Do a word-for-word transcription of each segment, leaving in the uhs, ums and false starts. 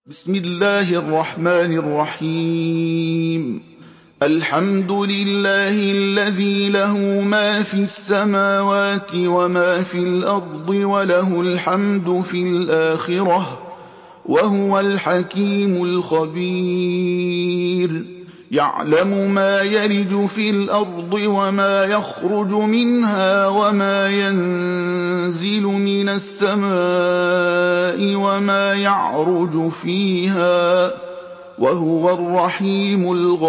بسم الله الرحمن الرحيم الحمد لله الذي له ما في السماوات وما في الأرض وله الحمد في الآخرة وهو الحكيم الخبير يعلم ما يلج في الأرض وما يخرج منها وما ينزل من السماء وما يعرج فيها وهو الرحيم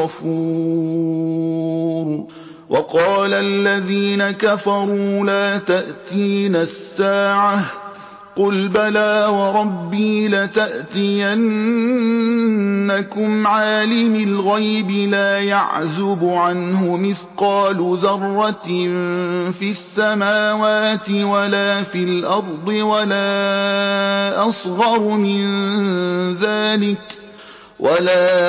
الغفور وقال الذين كفروا لا تأتينا الساعة قل بلى وربي لتأتينكم عالم الغيب لا يعزب عنه مثقال ذرة في السماوات ولا في الأرض ولا أصغر من ذلك ولا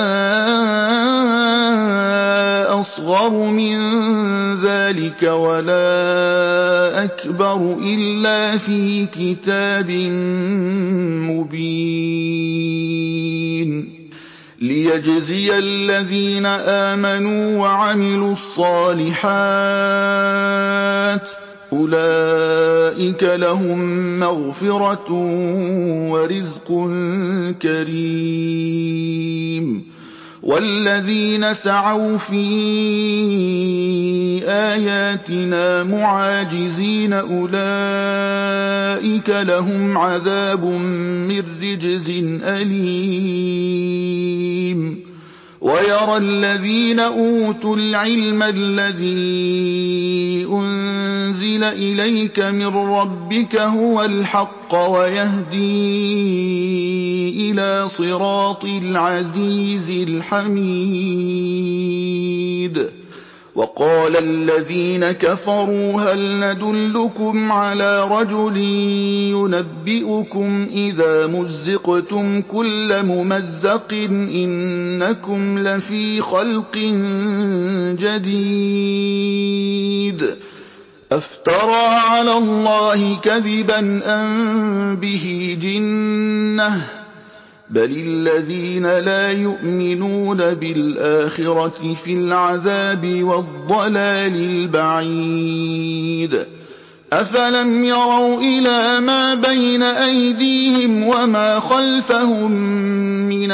أصغر من ذلك ولا أكبر إلا في كتاب مبين ليجزي الذين آمنوا وعملوا الصالحات أولئك لهم مغفرة ورزق كريم والذين سعوا في آياتنا معاجزين أولئك لهم عذاب من رجز أليم ويرى الذين أوتوا العلم الذي أنزل إليك من ربك هو الحق ويهدي إلى صراط العزيز الحميد وقال الذين كفروا هل ندلكم على رجل ينبئكم إذا مزقتم كل ممزق إنكم لفي خلق جديد أفترى على الله كذبا أم به جنة بل الذين لا يؤمنون بالآخرة في العذاب والضلال البعيد أفلم يروا إلى ما بين أيديهم وما خلفهم من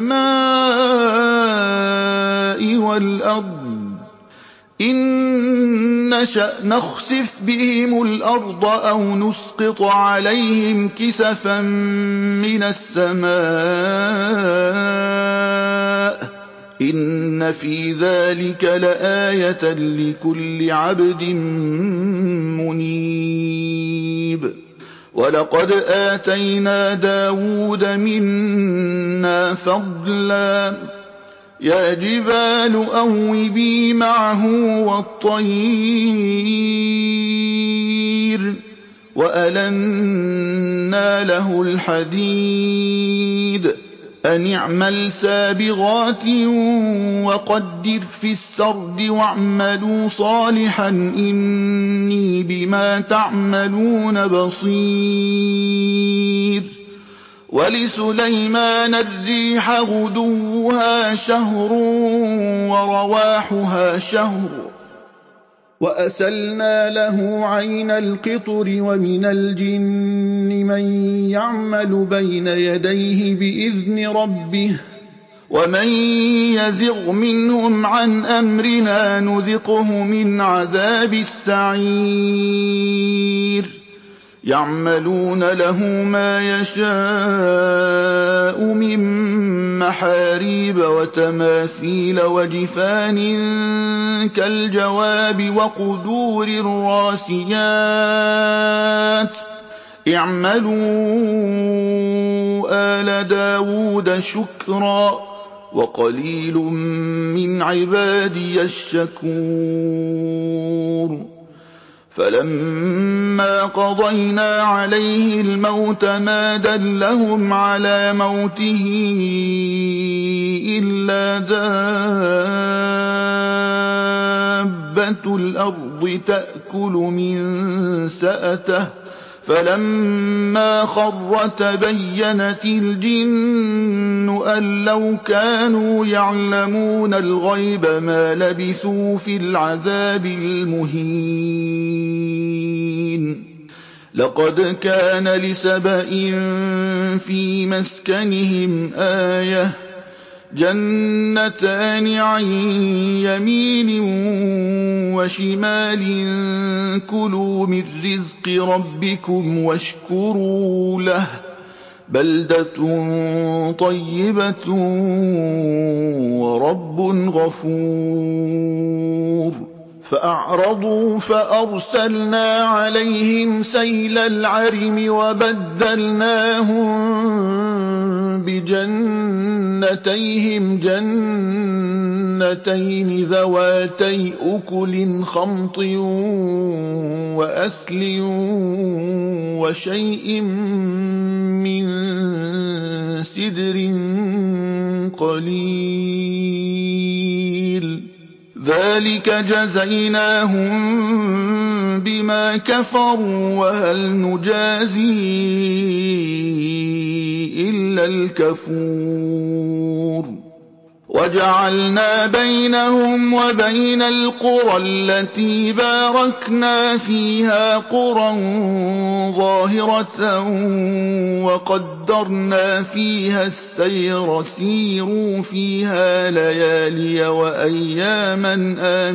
السماء والأرض إن نشأ نخسف بهم الأرض أو نسقط عليهم كسفا من السماء إن في ذلك لآية لكل عبد منيب ولقد آتينا داود منا فضلا يا جبال أوبي معه والطير وألنا له الحديد أن اعمل سابغات وقدر في السرد واعملوا صالحا إني بما تعملون بصير ولسليمان الريح غدوها شهر ورواحها شهر وأسلنا له عين القطر ومن الجن من يعمل بين يديه بإذن ربه ومن يزغ منهم عن أمرنا نذقه من عذاب السعير يعملون له ما يشاء من محاريب وتماثيل وجفان كالجواب وقدور الراسيات اعملوا آل داود شكرا وقليل من عبادي الشكور فلما قضينا عليه الموت ما دلهم على موته إلا دابة الأرض تأكل من سأته فَلَمَّا خَرَّ تَبَيَّنَتِ الْجِنُّ أَن لَّوْ كَانُوا يَعْلَمُونَ الْغَيْبَ مَا لَبِثُوا فِي الْعَذَابِ الْمُهِينِ لَقَدْ كَانَ لِسَبَإٍ فِي مَسْكَنِهِمْ آيَةٌ جَنَّتَانِ عَن يَمِينٍ وَشِمَالٍ كُلُوا مِن رِّزْقِ رَبِّكُمْ وَاشْكُرُوا لَهُ بَلْدَةٌ طَيِّبَةٌ وَرَبٌّ غَفُورٌ فَأَعْرَضُوا فَأَرْسَلْنَا عَلَيْهِمْ سَيْلَ الْعَرِمِ وَبَدَّلْنَاهُم بِجَنَّتَيْهِمْ جَنَّتَيْنِ ذَوَاتَيْ أُكُلٍ خَمْطٍ وَأَثْلٍ وَشَيْءٍ مِّن سِدْرٍ قَلِيلٍ ذَلِكَ جَزَيْنَاهُم بِمَا كَفَرُوا وَهَلْ نُجَازِي إِلَّا الْكَفُورَ وَجَعَلْنَا بَيْنَهُمْ وَبَيْنَ الْقُرَى الَّتِي بَارَكْنَا فِيهَا قُرًى ظَاهِرَةً وَقَدَّرْنَا فِيهَا السَّيْرَ سِيرُوا فِيهَا لَيَالِيَ وَأَيَّامًا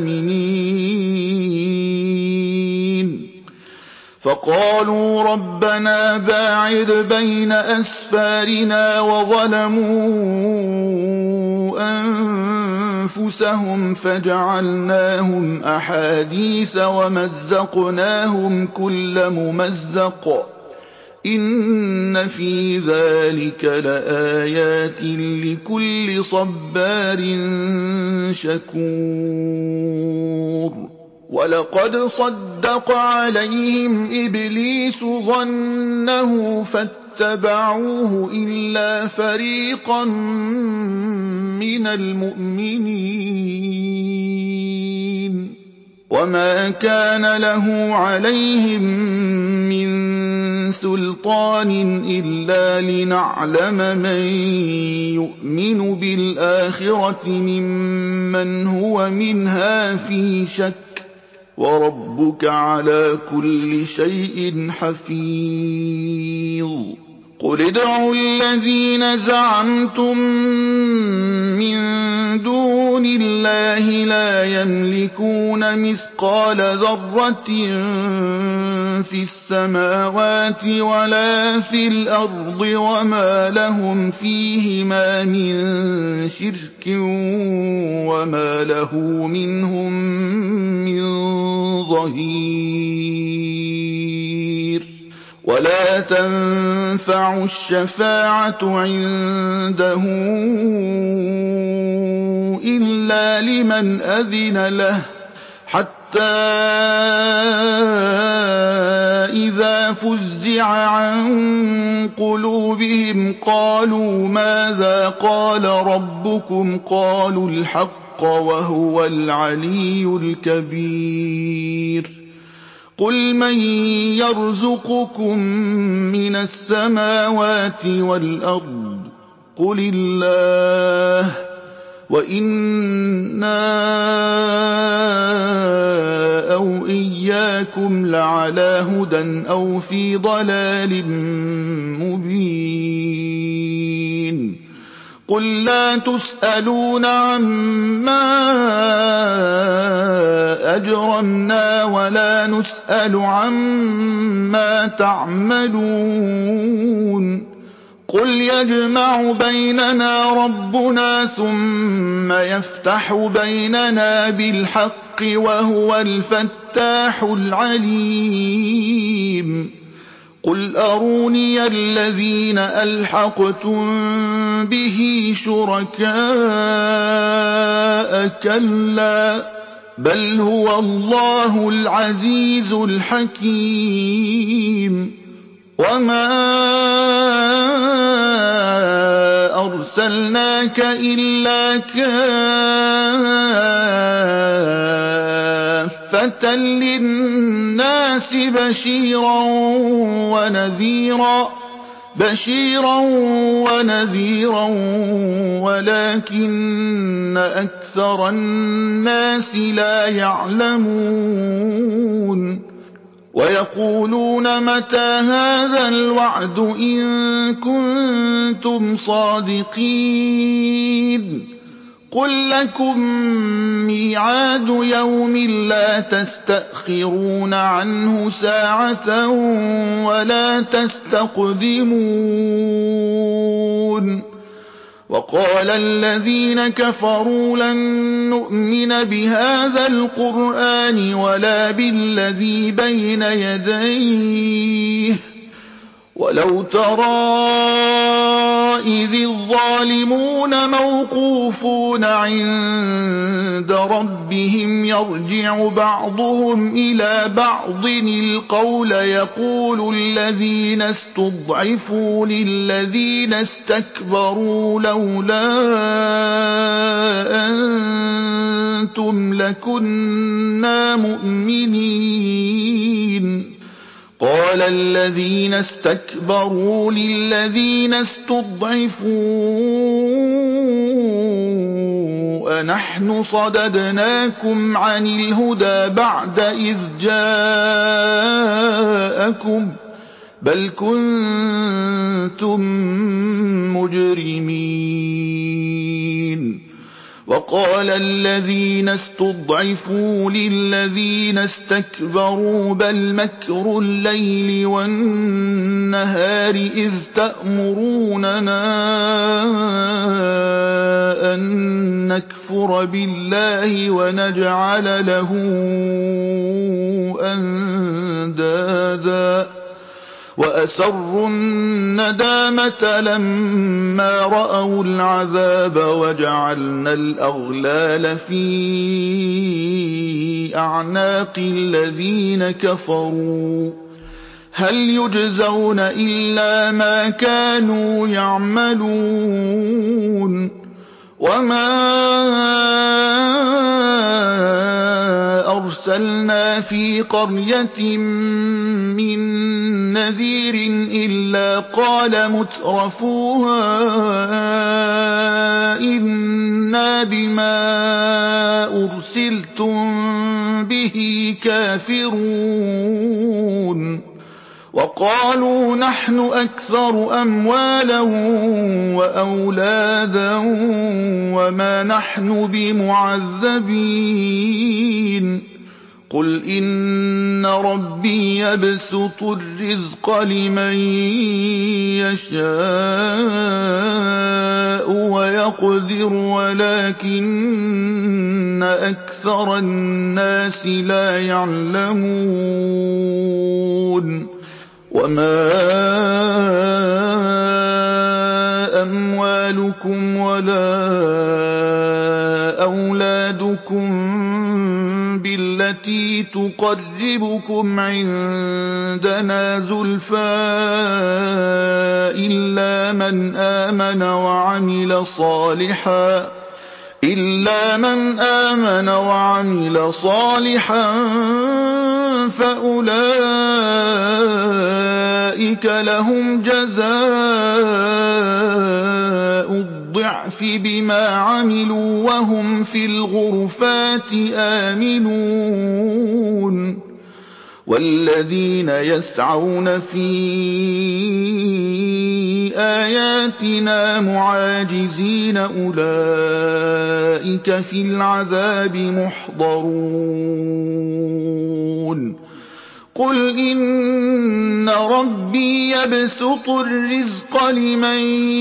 آمِنِينَ فَقَالُوا رَبَّنَا بَاعِدْ بَيْنَ أَسْفَارِنَا وَظَلَمُوا أَنفُسَهُمْ فَجَعَلْنَاهُمْ أَحَادِيثَ وَمَزَّقْنَاهُمْ كُلَّ مُمَزَّقٍ إِنَّ فِي ذَلِكَ لَآيَاتٍ لِكُلِّ صَبَّارٍ شَكُورٍ وَلَقَدْ صَدَّقَ عَلَيْهِمْ إِبْلِيسُ ظَنَّهُ فَاتَّبَعُوهُ إِلَّا فَرِيقًا مِّنَ الْمُؤْمِنِينَ وَمَا كَانَ لَهُ عَلَيْهِم مِّن سُلْطَانٍ إِلَّا لِنَعْلَمَ مَن يُؤْمِنُ بِالْآخِرَةِ مِمَّنْ هُوَ مِنْهَا فِي شَكٍّ وَرَبُّكَ عَلَىٰ كُلِّ شَيْءٍ حَفِيظٌ قُلِ ادْعُوا الَّذِينَ زَعَمْتُم مِّن دُونِ اللَّهِ لَا يَمْلِكُونَ مِثْقَالَ ذَرَّةٍ فِي السَّمَاوَاتِ وَلَا فِي الْأَرْضِ وَمَا لَهُمْ فِيهِمَا مِن شِرْكٍ وَمَا لَهُ مِنْهُم مِّن ظَهِيرٍ وَلَا تَنفَعُ الشَّفَاعَةُ عِندَهُ إِلَّا لِمَنْ أَذِنَ لَهُ حَتَّىٰ إِذَا فُزِّعَ عَن قُلُوبِهِمْ قَالُوا مَاذَا قَالَ رَبُّكُمْ قَالُوا الْحَقَّ وَهُوَ الْعَلِيُّ الْكَبِيرُ قُلْ مَن يَرْزُقُكُم مِّنَ السَّمَاوَاتِ وَالْأَرْضِ قُلِ اللَّهُ وَإِنَّا أَوْ إِيَّاكُمْ لَعَلَىٰ هُدًى أَوْ فِي ضَلَالٍ مُّبِينٍ قُل لَّا تُسْأَلُونَ عَمَّا أَجْرَمْنَا وَلَا نُسْأَلُ عَمَّا تَعْمَلُونَ قُلْ يَجْمَعُ بَيْنَنَا رَبُّنَا ثُمَّ يَفْتَحُ بَيْنَنَا بِالْحَقِّ وَهُوَ الْفَتَّاحُ الْعَلِيمُ قُلْ أَرُونِيَ الَّذِينَ أَلْحَقْتُم بِهِ شُرَكَاءَ كَلَّا بَلْ هُوَ اللَّهُ الْعَزِيزُ الْحَكِيمُ وَمَا أَرْسَلْنَاكَ إِلَّا كَافَّةً كَافَّةً لِّلنَّاسِ بَشِيرًا وَنَذِيرًا بَشِيرًا وَنَذِيرًا وَلَٰكِنَّ أَكْثَرَ النَّاسِ لَا يَعْلَمُونَ وَيَقُولُونَ مَتَىٰ هَٰذَا الْوَعْدُ إِن كُنتُمْ صَادِقِينَ قُل لَّكُم مِّيعَادُ يَوْمٍ لَّا تَسْتَأْخِرُونَ عَنْهُ سَاعَةً وَلَا تَسْتَقْدِمُونَ وَقَالَ الَّذِينَ كَفَرُوا لَن نُّؤْمِنَ بِهَٰذَا الْقُرْآنِ وَلَا بِالَّذِي بَيْنَ يَدَيْهِ وَلَوْ تَرَىٰ إِذِ الظَّالِمُونَ مَوْقُوفُونَ عِندَ رَبِّهِمْ يَرْجِعُ بَعْضُهُمْ إِلَىٰ بَعْضٍ الْقَوْلَ يَقُولُ الَّذِينَ اسْتُضْعِفُوا لِلَّذِينَ اسْتَكْبَرُوا لَوْلَا أَنتُمْ لَكُنَّا مُؤْمِنِينَ قَالَ الَّذِينَ اسْتَكْبَرُوا لِلَّذِينَ اسْتُضْعِفُوا أَنَحْنُ صَدَدْنَاكُمْ عَنِ الْهُدَىٰ بَعْدَ إِذْ جَاءَكُم بَلْ كُنتُم مُّجْرِمِينَ وَقَالَ الَّذِينَ اسْتُضْعِفُوا لِلَّذِينَ اسْتَكْبَرُوا بَلْ مَكْرُ اللَّيْلِ وَالنَّهَارِ إِذْ تَأْمُرُونَنَا أَن نَّكْفُرَ بِاللَّهِ وَنَجْعَلَ لَهُ أَندَادًا وَأَسَرُّوا النَّدَامَةَ لَمَّا رَأَوُا الْعَذَابَ وَجَعَلْنَا الْأَغْلَالَ فِي أَعْنَاقِ الَّذِينَ كَفَرُوا هَلْ يُجْزَوْنَ إِلَّا مَا كَانُوا يَعْمَلُونَ وَمَا أَرْسَلْنَا فِي قَرْيَةٍ مِّن نَّذِيرٍ إِلَّا قَالَ مُتْرَفُوهَا إِنَّا بِمَا أُرْسِلْتُم بِهِ كَافِرُونَ وَقَالُوا نَحْنُ أَكْثَرُ أَمْوَالًا وَأَوْلَادًا وَمَا نَحْنُ بِمُعَذَّبِينَ قُلْ إِنَّ رَبِّي يَبْسُطُ الرِّزْقَ لِمَن يَشَاءُ وَيَقْدِرُ وَلَٰكِنَّ أَكْثَرَ النَّاسِ لَا يَعْلَمُونَ وَمَا أَمْوَالُكُمْ وَلَا أَوْلَادُكُم بِالَّتِي تُقَرِّبُكُمْ عِندَنَا زُلْفَىٰ إِلَّا مَنْ آمَنَ وَعَمِلَ صَالِحًا إِلَّا مَنْ آمَنَ وَعَمِلَ صَالِحًا فَأُولَٰئِكَ لَهُمْ جَزَاءُ الضِّعْفِ بِمَا عَمِلُوا وَهُمْ فِي الْغُرُفَاتِ آمِنُونَ وَالَّذِينَ يَسْعَوْنَ فِي آيَاتِنَا مُعَاجِزِينَ أُولَٰئِكَ فِي الْعَذَابِ مُحْضَرُونَ قُلْ إِنَّ رَبِّي يَبْسُطُ الرِّزْقَ لِمَن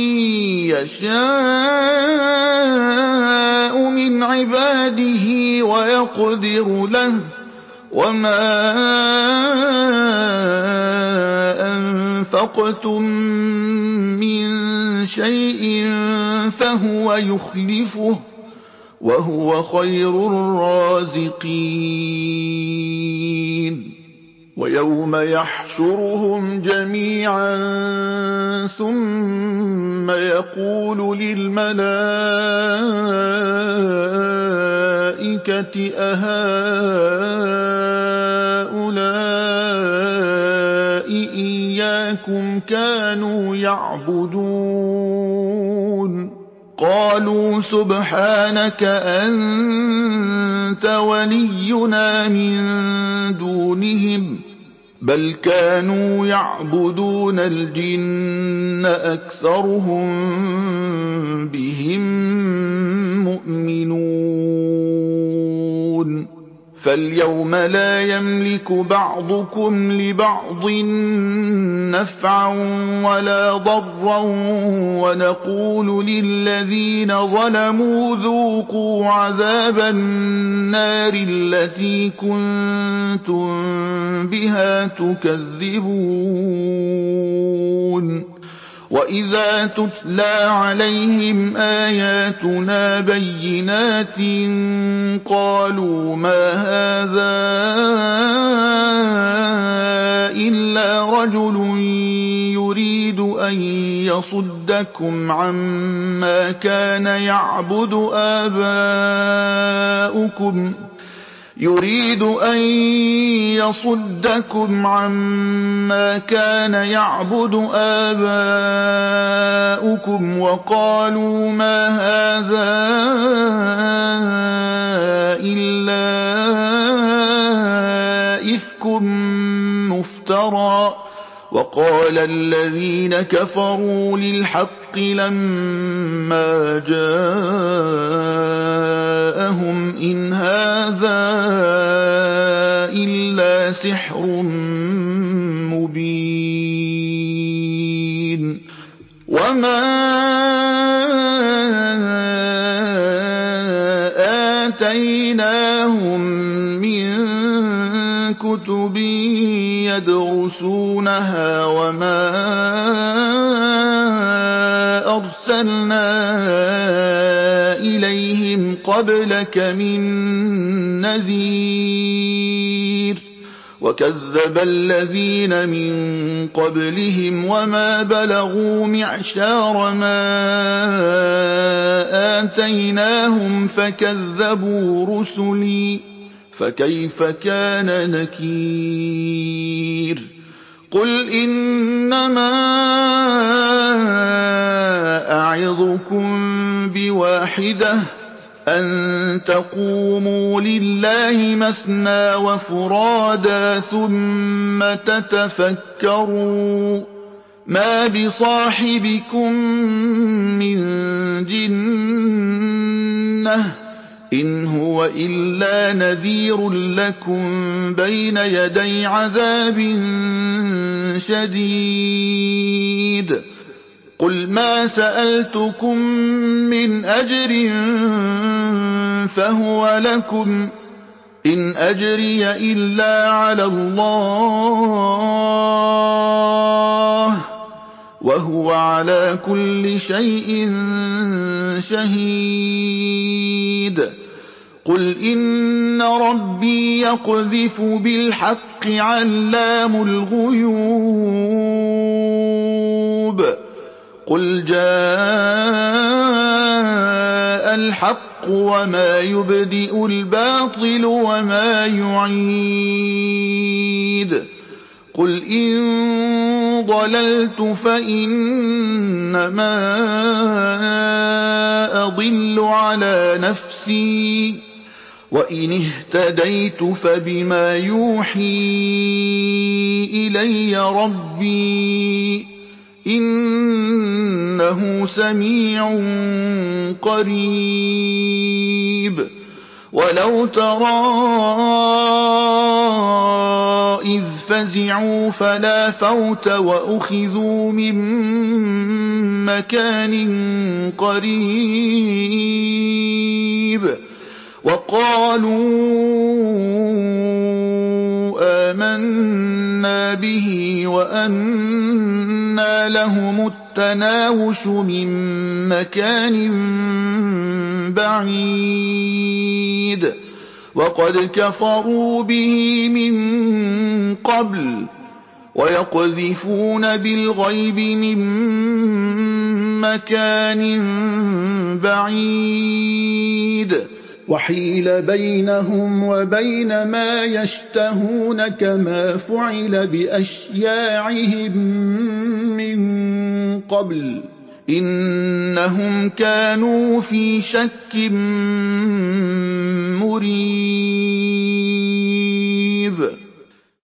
يَشَاءُ مِنْ عِبَادِهِ وَيَقْدِرُ لَهُ وَمَا أَنفَقْتُم مِّن شَيْءٍ فَهُوَ يُخْلِفُهُ وَهُوَ خَيْرُ الرَّازِقِينَ وَيَوْمَ يَحْشُرُهُمْ جَمِيعًا ثُمَّ يَقُولُ لِلْمَلَائِكَةِ الْمَلَائِكَةِ أَهَٰؤُلَاءِ إِيَّاكُمْ كَانُوا يَعْبُدُونَ قَالُوا سُبْحَانَكَ أَنتَ وَلِيُّنَا مِن دُونِهِم بَلْ كَانُوا يَعْبُدُونَ الْجِنَّ أَكْثَرُهُم بِهِم مُّؤْمِنُونَ فَالْيَوْمَ لَا يَمْلِكُ بَعْضُكُمْ لِبَعْضٍ نَّفْعًا وَلَا ضَرًّا وَنَقُولُ لِلَّذِينَ ظَلَمُوا ذُوقُوا عَذَابَ النَّارِ الَّتِي كُنتُم بِهَا تُكَذِّبُونَ وَإِذَا تُتْلَىٰ عَلَيْهِمْ آيَاتُنَا بَيِّنَاتٍ قَالُوا مَا هَٰذَا إِلَّا رَجُلٌ يُرِيدُ أَن يَصُدَّكُمْ عَمَّا كَانَ يَعْبُدُ آبَاؤُكُمْ يُرِيدُ أَن يَصُدَّكُمْ عَمَّا كَانَ يَعْبُدُ آبَاؤُكُمْ وَقَالُوا مَا هَٰذَا إِلَّا إِفْكٌ مُّفْتَرًى وَقَالَ الَّذِينَ كَفَرُوا لِلْحَقِّ لَمَّا جَاءَهُمْ إِنْ هَٰذَا إِلَّا سِحْرٌ مُّبِينٌ وَمَا آتَيْنَاهُم مِّن كُتُبٍ يَدْرُسُونَهَا وَمَا أَرْسَلْنَا إِلَيْهِمْ قَبْلَكَ مِن نَّذِيرٍ وَكَذَّبَ الَّذِينَ مِن قَبْلِهِمْ وَمَا بَلَغُوا مِعْشَارَ مَا آتَيْنَاهُمْ فَكَذَّبُوا رُسُلِي فَكَيْفَ كَانَ نَكِيرِ قُلْ إِنَّمَا أَعِظُكُم بِوَاحِدَةٍ أَن تَقُومُوا لِلَّهِ مَثْنَىٰ وَفُرَادَىٰ ثُمَّ تَتَفَكَّرُوا مَا بِصَاحِبِكُم مِّن جِنَّةٍ إِنْ هُوَ إِلَّا نَذِيرٌ لَّكُم بَيْنَ يَدَيْ عَذَابٍ شَدِيدٍ قُلْ مَا سَأَلْتُكُم مِّنْ أَجْرٍ فَهُوَ لَكُمْ ۖ إِنْ أَجْرِيَ إِلَّا عَلَى اللَّهِ ۖ وَهُوَ عَلَىٰ كُلِّ شَيْءٍ شَهِيدٌ قُلْ إِنَّ رَبِّي يَقْذِفُ بِالْحَقِّ عَلَّامُ الْغُيُوبِ قُلْ جَاءَ الْحَقُّ وَمَا يُبْدِئُ الْبَاطِلُ وَمَا يُعِيدُ قُلْ إِن ضَلَلْتُ فَإِنَّمَا أَضِلُّ عَلَىٰ نَفْسِي وَإِنِ اهْتَدَيْتُ فَبِمَا يُوحِي إِلَيَّ رَبِّي ۚ إِنَّهُ سَمِيعٌ قَرِيبٌ وَلَوْ تَرَىٰ إِذْ فَزِعُوا فَلَا فَوْتَ وَأُخِذُوا مِن مَّكَانٍ قَرِيبٍ وَقَالُوا آمَنَّا بِهِ وَأَنَّىٰ لَهُمُ التَّنَاوُشُ مِن مَّكَانٍ بَعِيدٍ وَقَدْ كَفَرُوا بِهِ مِن قَبْلُ وَيَقْذِفُونَ بِالْغَيْبِ مِن مَّكَانٍ بَعِيدٍ وحيل بينهم وبين ما يشتهون كما فعل بأشياعهم من قبل إنهم كانوا في شك